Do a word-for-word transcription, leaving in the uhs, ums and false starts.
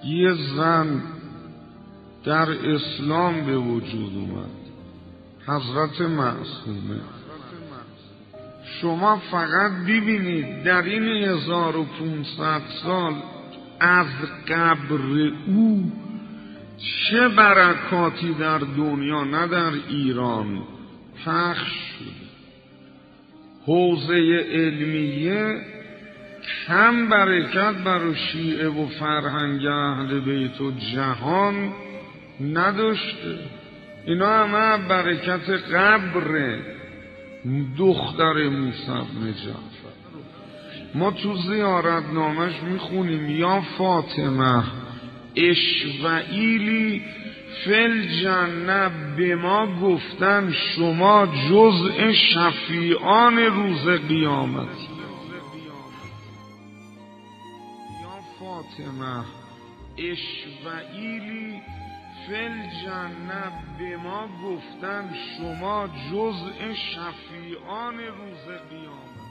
یه زن در اسلام به وجود اومد، حضرت معصومه. شما فقط ببینید در این هزار و پونصد سال از قبر او چه برکاتی در دنیا نه در ایران پخش شده. حوزه علمیه کم برکت برای شیعه و فرهنگ اهل بیت و جهان نداشته. اینا همه برکت قبر دختر موسی بن جعفر. ما تو زیارت نامش میخونیم یا فاطمه اشوئیلی فل جنه، به ما گفتن شما جزء شفیعان روز قیامت. یا فاطمه اشوئیلی فل جنه، به ما گفتن شما جزء شفیعان روز قیامت.